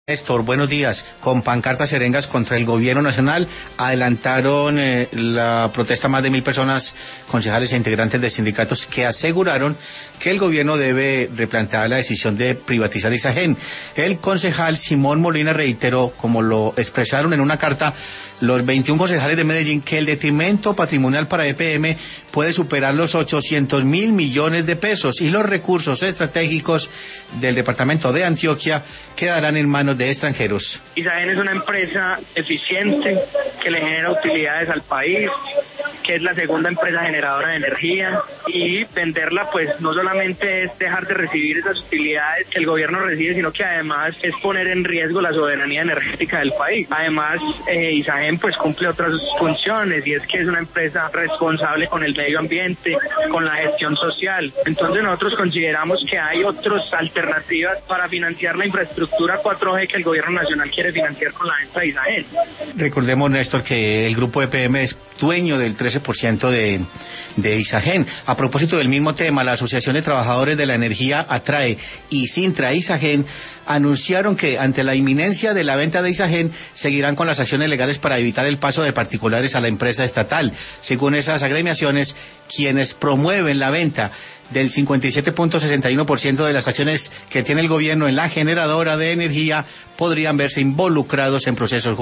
Néstor, buenos días. Con pancartas y arengas contra el gobierno nacional adelantaron la protesta más de 1.000 personas, concejales e integrantes de sindicatos que aseguraron que el gobierno debe replantear la decisión de privatizar Isagen. El concejal Simón Molina reiteró, como lo expresaron en una carta los 21 concejales de Medellín, que el detrimento patrimonial para EPM puede superar los 800.000 millones de pesos y los recursos estratégicos del departamento de Antioquia quedarán en manos de extranjeros. Isagen es una empresa eficiente que le genera utilidades al país, que es la segunda empresa generadora de energía, y venderla pues no solamente es dejar de recibir esas utilidades que el gobierno recibe, sino que además es poner en riesgo la soberanía energética del país. Además, Isagen pues cumple otras funciones, y es que es una empresa responsable con el medio ambiente, con la gestión social. Entonces nosotros consideramos que hay otras alternativas para financiar la infraestructura 4G que el gobierno nacional quiere financiar con la venta de Isagen. Recordemos, Néstor, que el grupo EPM es dueño del 13% de Isagen. A propósito del mismo tema, la Asociación de Trabajadores de la Energía, ATRAE, y Sintra Isagen anunciaron que ante la inminencia de la venta de Isagen seguirán con las acciones legales para evitar el paso de particulares a la empresa estatal. Según esas agremiaciones, quienes promueven la venta del 57.61% de las acciones que tiene el gobierno en la generadora de energía podrían verse involucrados en procesos